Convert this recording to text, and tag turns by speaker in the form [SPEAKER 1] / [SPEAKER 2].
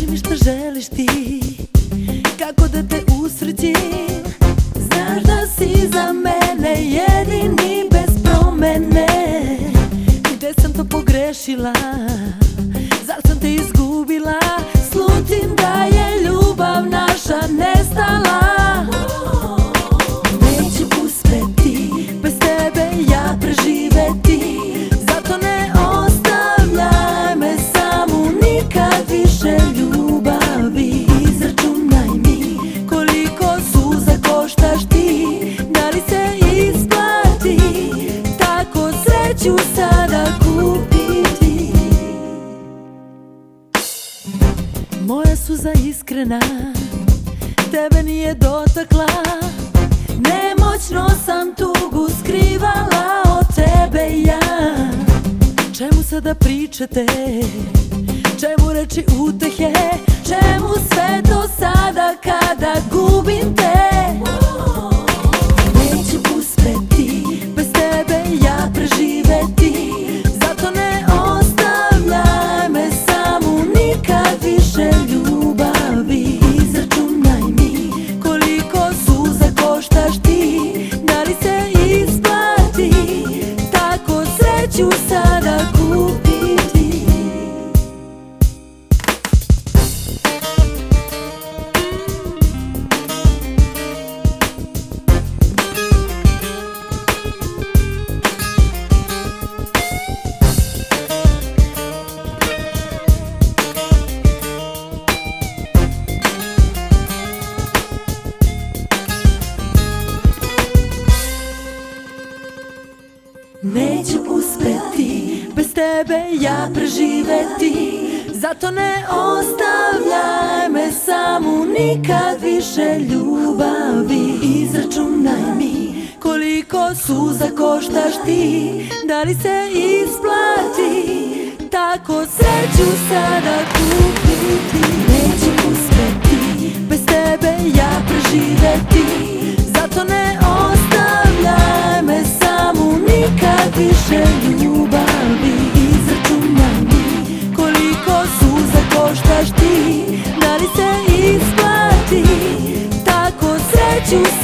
[SPEAKER 1] mi šta želiš ti, kako da te usrećim. Znaš da si za mene jedini bez promene. Gde sam to pogrešila, zar sam te izgubila? Slutim da je ljubav naša nestala. Neće uspeti bez tebe ja preživeti, zato ne ostavljaj me samu nikad više ljubavi. Izračunaj mi koliko suza koštaš ti, da li se isplati tako sreću sada kupiti. Moja suza iskrena tebe nije dotakla, nemoćno sam tugu skrivala od tebe ja. Čemu sada pričate, čemu reči utehe, čemu sve to sada kada gubim te? Neće uspeti bez tebe ja preživeti, zato ne ostavljaj me samu nikad više ljubavi. Izračunaj mi koliko suza koštaš ti, da li se isplati tako sreću sada kupiti. Neću uspeti bez tebe ja preživeti, zato ne ostavljaj me samu nikad više ljubavi. Izračunaj mi koliko suza koštaš ti, da li se isplati tako sreću sada kupiti. Neću uspeti bez tebe ja preživeti, zato ne ostavljaj me samu nikad više ljubavi. Izračunaj mi koliko suza koštaš ti, da li se isplati tako sreću